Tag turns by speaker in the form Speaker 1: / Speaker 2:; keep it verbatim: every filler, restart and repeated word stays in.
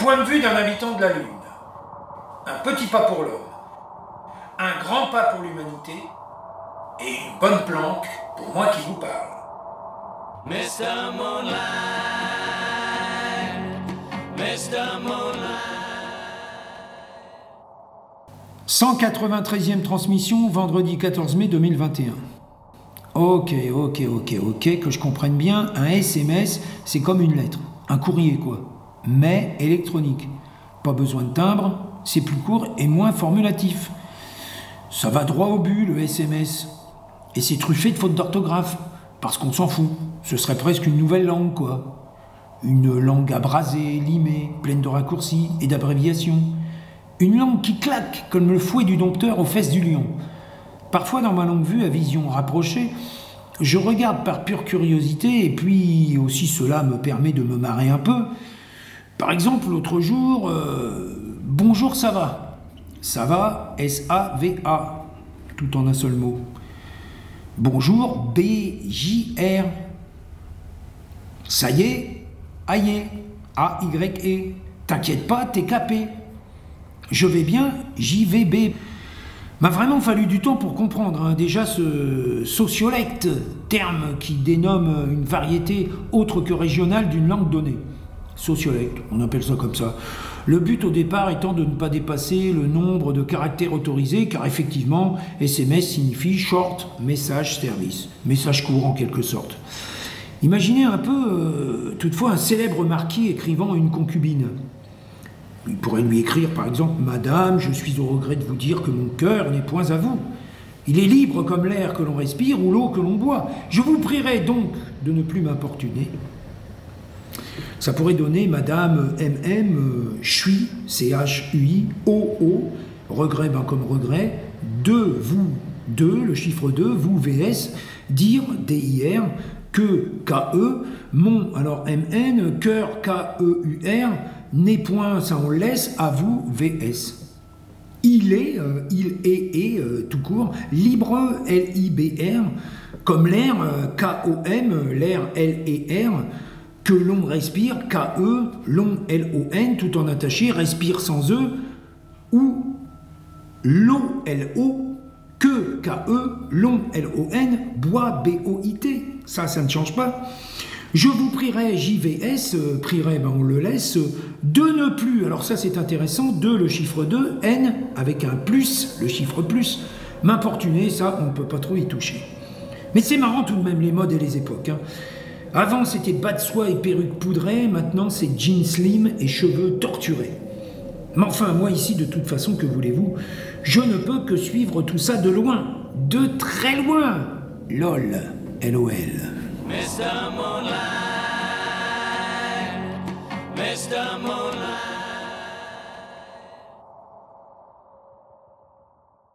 Speaker 1: point de vue d'un habitant de la Lune. Un petit pas pour l'homme, un grand pas pour l'humanité, et une bonne planque pour moi qui vous parle.
Speaker 2: mister Moonlight, mister Moonlight.
Speaker 3: cent quatre-vingt-treizième transmission, vendredi quatorze mai deux mille vingt et un. Ok, ok, ok, ok, que je comprenne bien, un S M S, c'est comme une lettre, un courrier quoi, mais électronique. Pas besoin de timbre, c'est plus court et moins formulatif. Ça va droit au but, le S M S. Et c'est truffé de fautes d'orthographe, parce qu'on s'en fout. Ce serait presque une nouvelle langue, quoi. Une langue abrasée, limée, pleine de raccourcis et d'abréviations. Une langue qui claque comme le fouet du dompteur aux fesses du lion. Parfois, dans ma longue vue à vision rapprochée, je regarde par pure curiosité, et puis aussi cela me permet de me marrer un peu. Par exemple, l'autre jour, euh, bonjour, ça va. Ça va, S A V A, tout en un seul mot. Bonjour, B J R. Ça y est, aïe, A Y E. T'inquiète pas, t'es capé. Je vais bien, J V B. M'a vraiment fallu du temps pour comprendre, hein, déjà ce sociolecte, terme qui dénomme une variété autre que régionale d'une langue donnée. Sociolecte, on appelle ça comme ça. Le but au départ étant de ne pas dépasser le nombre de caractères autorisés, car effectivement, S M S signifie Short Message Service, message court en quelque sorte. Imaginez un peu, euh, toutefois, un célèbre marquis écrivant à une concubine. Il pourrait lui écrire par exemple « Madame, je suis au regret de vous dire que mon cœur n'est point à vous. Il est libre comme l'air que l'on respire ou l'eau que l'on boit. Je vous prierai donc de ne plus m'importuner. » Ça pourrait donner Madame M M, euh, Chui, C H U I, O O, regret ben comme regret, deux, vous, deux, le chiffre deux, vous, V S, dire, D I R, que, K E, mon, alors M N, cœur, K E U R, n'est point, ça on laisse, à vous, V S. Il est, euh, il est, et, euh, tout court, libre, L I B R, comme l'air, euh, K O M, l'air, L E R, que l'on respire, K E, long, L O N, tout en attaché, respire sans E, ou l'eau, L O, que, K E, long, L O N, bois, B O I T. Ça, ça ne change pas. Je vous prierai, J V S, euh, prierai, ben on le laisse, de ne plus, alors ça c'est intéressant, de le chiffre deux, N, avec un plus, le chiffre plus, m'importuner, ça on ne peut pas trop y toucher. Mais c'est marrant tout de même les modes et les époques, hein. Avant c'était bas de soie et perruque poudrée, maintenant c'est jeans slim et cheveux torturés. Mais enfin, moi ici, de toute façon, que voulez-vous, je ne peux que suivre tout ça de loin, de très loin. LOL, L O L.
Speaker 2: mister Moonlight, mister Moonlight.